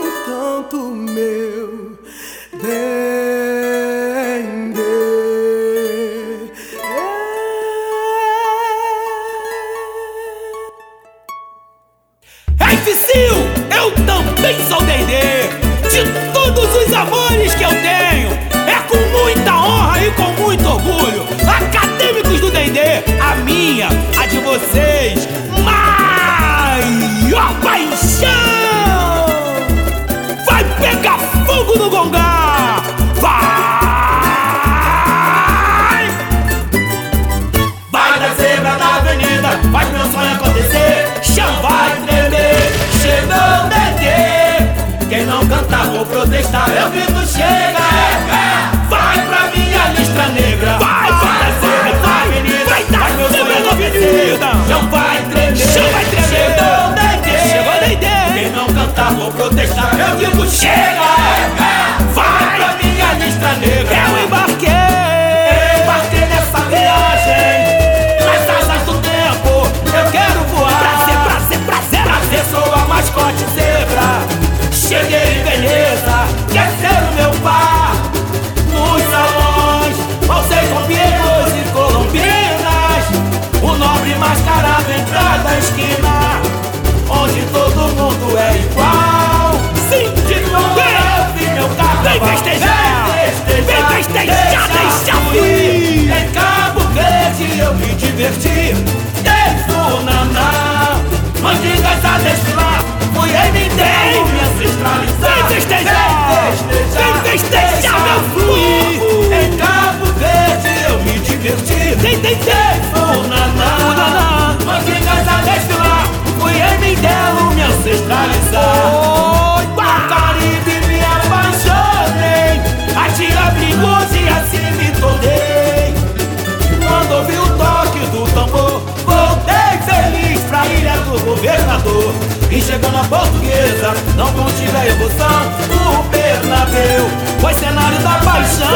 tanto meu Dendê. Ficil, eu também sou Dendê. De todos os amores que eu tenho, é com muita honra e com muito orgulho. Acadêmicos do Dendê, a minha, a de vocês, maior paixão. Vai pegar fogo no gongá, vai! Vai da zebra na avenida, faz meu sonho acontecer. Chão vai tremer, chegou o Dendê. Quem não cantar vou protestar, eu grito chega. Vai pra minha listra negra, vai da zebra na avenida, faz meu sonho acontecer. Chão vai tremer, chegou o Dendê. Quem não cantar vou protestar, eu digo chega. Vai pra minha listra negra. Eu embarquei nessa viagem, nas asas do tempo, eu quero voar. Prazer, sou a mascote zebra. Cheguei em beleza, quer ser o meu par. Nos salões, alcei com piegos e colombinas. O nobre mascarado em cada esquina, onde todo mundo é igual. Sim, de novo eu vi meu carro. Vem festejar, deixa fluir. Em Cabo Verde eu me diverti. Desde o Naná, mandingas a desfilar. Fui em Mindelo me ancestralizar. Vem festejar, meu fluir. Em Cabo Verde eu me diverti. Desde o Naná, mandingas a desfilar. Fui em Mindelo me ancestralizar. No Caribe me apaixonei, atira brigos e assim me tornei. Quando ouvi o toque do tambor, voltei feliz pra ilha do governador. E chegando a Portuguesa, não contive a emoção. O Bernabéu foi cenário da paixão.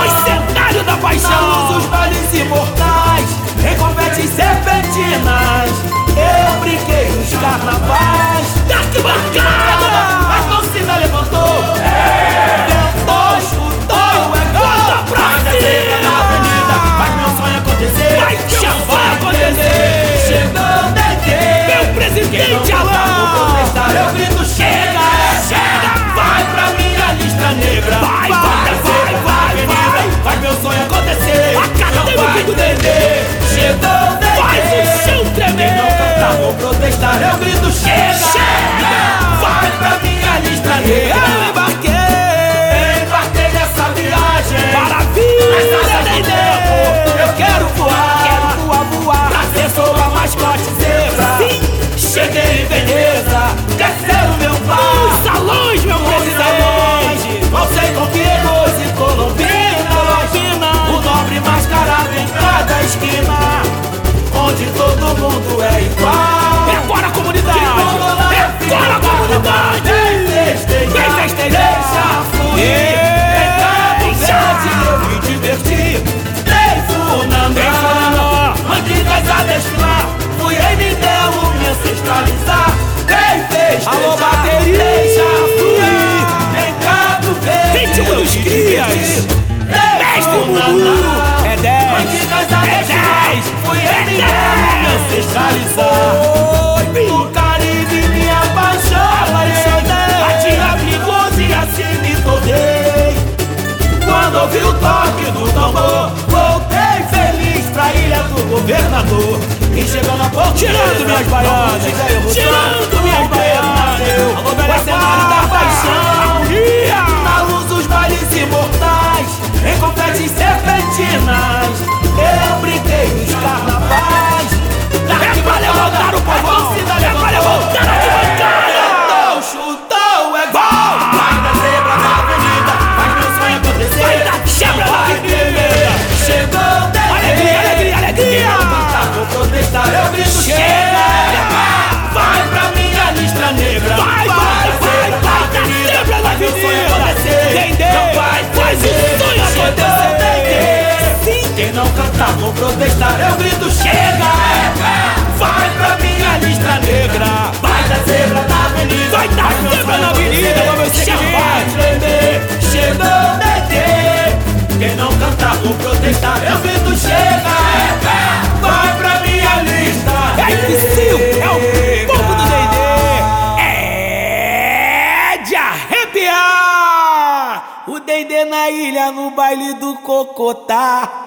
Na luz os bailes imortais, em confetes serpentinas, eu brinquei nos carnavais. Arquibancada, a torcida levantou, tentou, chutou, é gol pra cima. Na avenida, faz meu sonho acontecer. Vai acontecer. Chegou o Dendê, meu presidente Alain. Eu grito chega. Vai pra minha listra negra. Vai, faz meu sonho acontecer. Acadêmico do Dendê. Chegou o Dendê, faz o chão tremer. Não cantar, vou protestar, eu grito chega. Vai pra minha listra negra. Eu embarquei nessa viagem. Maravilha, Dendê. Eu quero voar. Prazer, sou a mascote zebra. Sim. Cheguei em Veneza, quer ser o meu par. Os salões, meu presidente. Alcei com piegos e colombinas. O nobre mascarado em cada esquina, onde todo mundo é igual. É fora a comunidade, Vem festejar, deixa fluir. Em Cabo Verde eu me diverti. Desde o Naná, mandingas a desfilar. Fui em Mindelo me ancestralizar. Vem festejar, alô, bateria, deixa fluir. Em Cabo Verde ritmo dos crias. Mestre Mumu, é 10, mandingas a desfilar. Fui em Mindelo me ancestralizar. No Caribe me apaixonei, atira brigos e assim me tornei. Quando ouvi o toque do tambor, voltei feliz pra ilha do governador. E chegando a Portuguesa, tirando minhas baianas, alô, velho, cenário da paixão. Na luz os bailes imortais, em confetes serpentinas, eu brinquei nos carnavais. É pra levantar o povão, é pra levantar a arquibancada. Chutou, é gol. Vai da zebra na avenida, faz meu sonho acontecer. Vai da zebra na avenida. Chegou o Dendê, alegria. Vou protestar, eu grito chega. Vai pra minha listra negra. Vai. protestar, eu grito chega, vai pra minha lista. É Psyu, é o povo do Dendê. É de arrepiar. O Dendê na ilha no baile do Cocotá.